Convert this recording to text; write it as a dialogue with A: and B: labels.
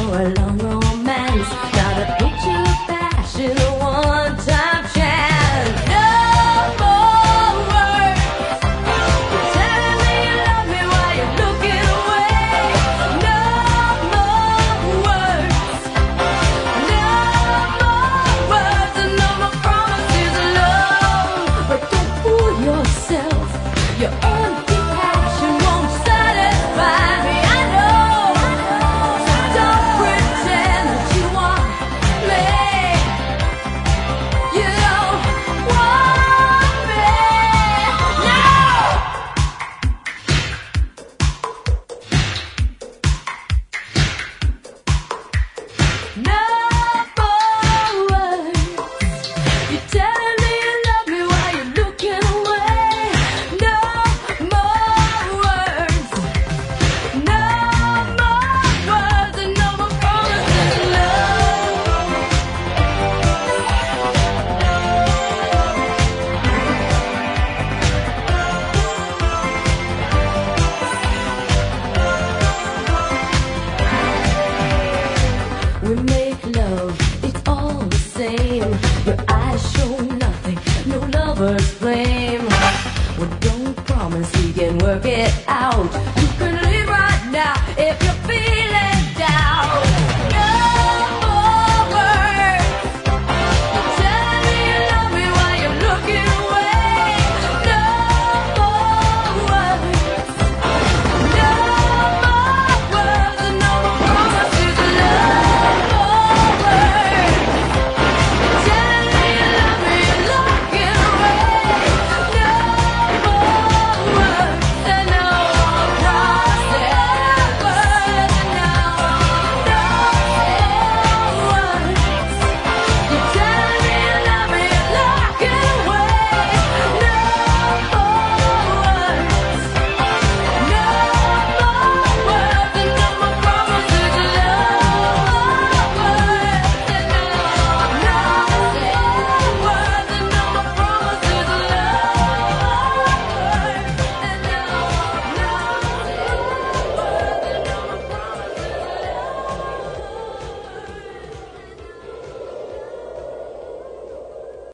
A: for a long romance. Got a picture of passion, a one-time chance. No more words telling me you love me while you're looking away. No more words, and no more promises alone. But don't fool yourself, your empty passion won't satisfy me. I know, so don't pretend that you want me. You don't want me, no. No.